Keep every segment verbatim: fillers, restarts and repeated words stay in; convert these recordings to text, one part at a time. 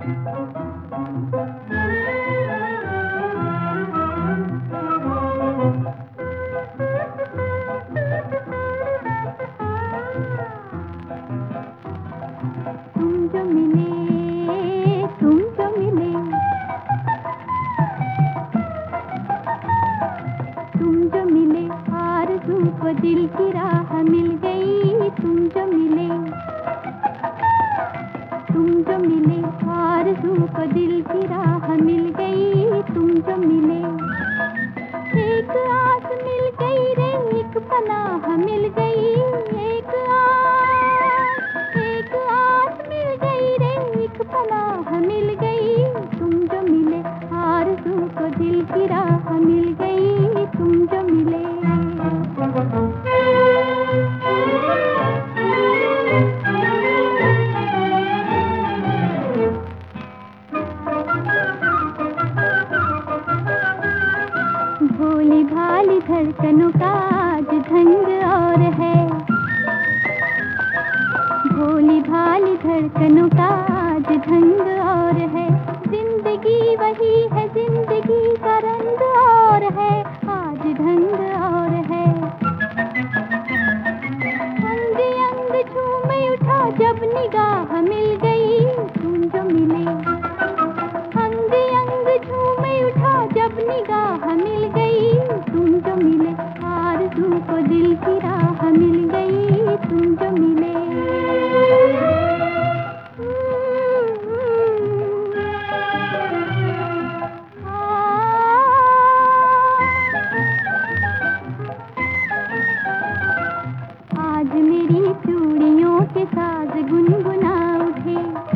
तुम जो मिले, तुम जो मिले, तुम जो मिले, आरज़ू को दिल की राह मिल गई। तुम जो मिले, तुम जो मिले, आरज़ू को दिल की राह मिल गई। तुम जो मिले, एक आस मिल गई रे, एक पनाह मिल गई। एक आस, एक आस मिल गई रे, एक पनाह मिल गई। तुम जो मिले, आरज़ू को दिल की राह मिल गई। तुम जो मिले। भोली भाली धड़कनों का आज ढंग और है, भोली भाली धड़कनों का आज ढंग और है। जिंदगी वही है, जिंदगी का रंग और है, आज ढंग और है। अंग अंग झूम उठा जब निगाह मिल गई। तुम जो मिले, अंग अंग झूम उठा जब निगाह मिल गई। तुम जो मिले, आरज़ू को दिल की राह मिल गई। तुम जो मिले। आज मेरी चूड़ियों के साज गुनगुना उठे,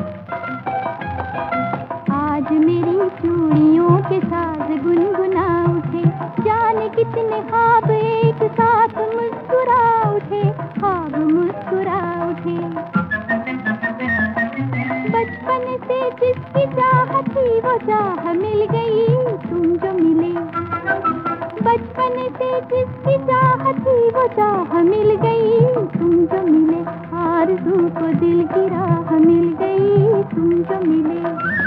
आज मेरी चूड़ियों के साज गुनगुना उठे। जाने कितने ख्वाब एक साथ मुस्कुरा उठे, ख्वाब मुस्कुरा उठे। बचपन से जिसकी चाहत थी वो चाह मिल गई। तुम जो मिले, बचपन से जिसकी चाहत थी वो चाह मिल गई। तुम जो मिले, आरज़ू को दिल की राह मिल गई। तुम जो मिले।